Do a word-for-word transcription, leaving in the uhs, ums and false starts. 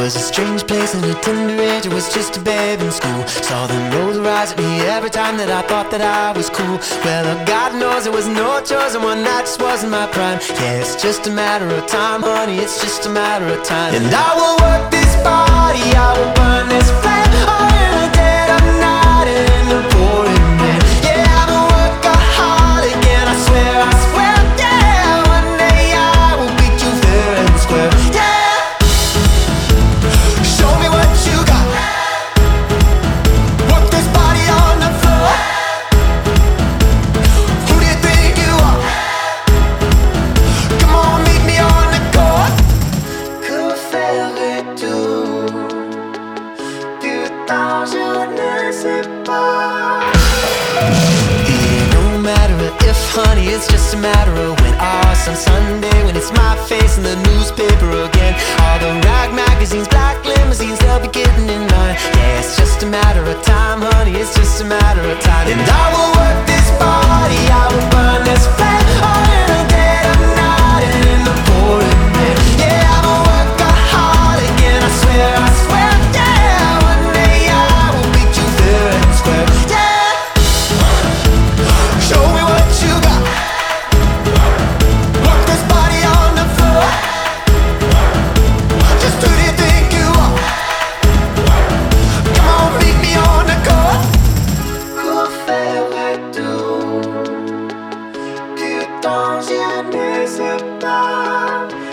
was a strange place and a tender age. I was just a babe in school. Saw them roll their eyes at me every time that I thought that I was cool. Well, God knows there was no choice, and one night just wasn't my prime. Yeah, it's just a matter of time, honey, it's just a matter of time. And I will work this body, I will burn this flame, all in the dead of night and in the pouring rain. Yeah, I'm a workaholic and I swear, I swear, yeah, one day I will beat you fair and square. Yeah, show me what you got. Work this body on the floor. Who do you think you are? Come on, meet me on the court. Que ferais-tu? Pourtant je ne sais pas. Yeah, no matter if, honey, it's just a matter of when. Oh, some Sunday when it's my face in the newspaper again. All the rag magazines, black limousines, they'll be getting in line. Yeah, it's just a matter of time, honey, it's just a matter of time. And I will work this body, I will burn this flame, all in the dead of night and in the pouring rain. Yeah, I'm a workaholic and I swear, I swear, yeah, one day I will beat you fair and square. Yeah, show me what you got. Work this body on the floor. Just who do you think you are? Come on, meet me on the court. Que ferais-tu? Pourtant je ne sais pas.